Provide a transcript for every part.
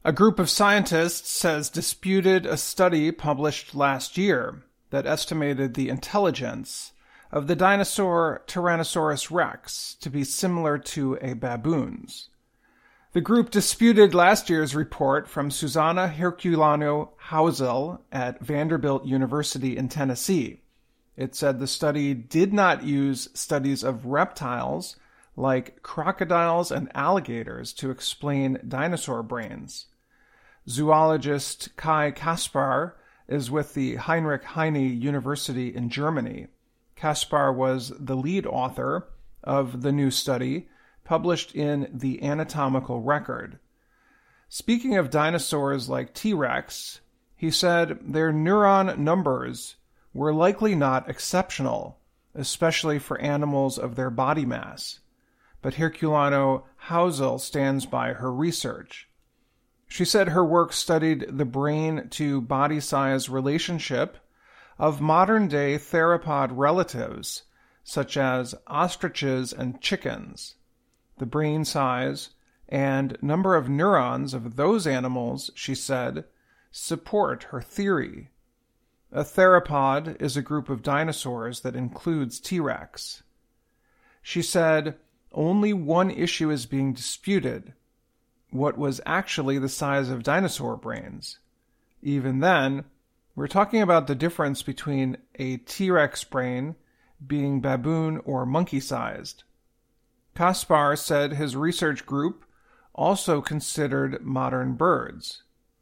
A group of scientists has disputed a study published last year that estimated the intelligence of the dinosaur Tyrannosaurus rex to be similar to a baboon's. The group disputed last year's report from Susanna Herculano Hausel at Vanderbilt University in Tennessee. It said the study did not use studies of reptiles like crocodiles and alligators to explain dinosaur brains. Zoologist Kai Kaspar is with the Heinrich Heine University in Germany. Kaspar was the lead author of the new study, published in the Anatomical Record. Speaking of dinosaurs like T-Rex, he said their neuron numbers were likely not exceptional, especially for animals of their body mass. But Herculano Hausel stands by her research. She said her work studied the brain-to-body size relationship of modern-day theropod relatives, such as ostriches and chickens. The brain size and number of neurons of those animals, she said, support her theory. A theropod is a group of dinosaurs that includes T-Rex. She said, only one issue is being disputed: what was actually the size of dinosaur brains. Even then, we're talking about the difference between a T-Rex brain being baboon or monkey-sized. Kaspar said his research group also considered modern birds.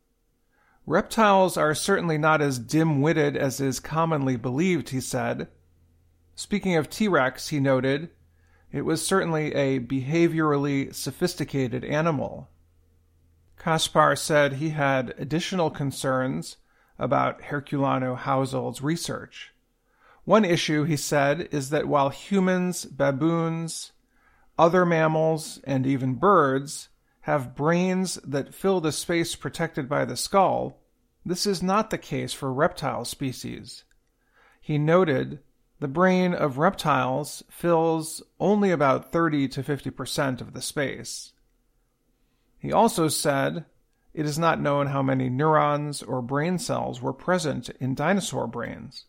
Reptiles are certainly not as dim-witted as is commonly believed, he said. Speaking of T-Rex, he noted, it was certainly a behaviorally sophisticated animal. Kaspar said he had additional concerns about Herculano Hausel's research. One issue, he said, is that while humans, baboons, other mammals, and even birds have brains that fill the space protected by the skull, this is not the case for reptile species. He noted the brain of reptiles fills only about 30 to 50% of the space. He also said it is not known how many neurons or brain cells were present in dinosaur brains.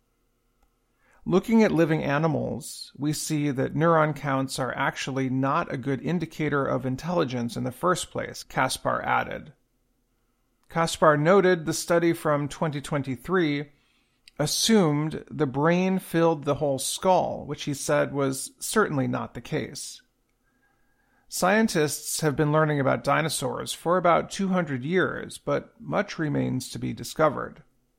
Looking at living animals, we see that neuron counts are actually not a good indicator of intelligence in the first place, Kaspar added. Kaspar noted the study from 2023 assumed the brain filled the whole skull, which he said was certainly not the case. Scientists have been learning about dinosaurs for about 200 years, but much remains to be discovered.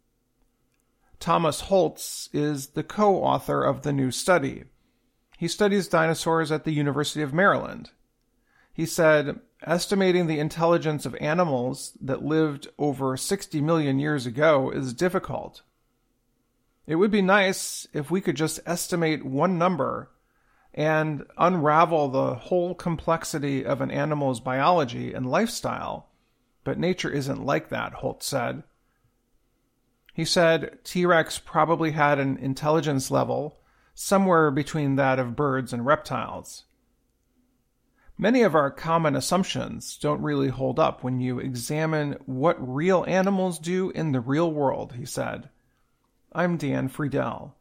Thomas Holtz is the co-author of the new study. He studies dinosaurs at the University of Maryland. He said, estimating the intelligence of animals that lived over 60 million years ago is difficult. It would be nice if we could just estimate one number and unravel the whole complexity of an animal's biology and lifestyle, but nature isn't like that, Holtz said. He said T-Rex probably had an intelligence level somewhere between that of birds and reptiles. Many of our common assumptions don't really hold up when you examine what real animals do in the real world, he said. I'm Dan Friedel.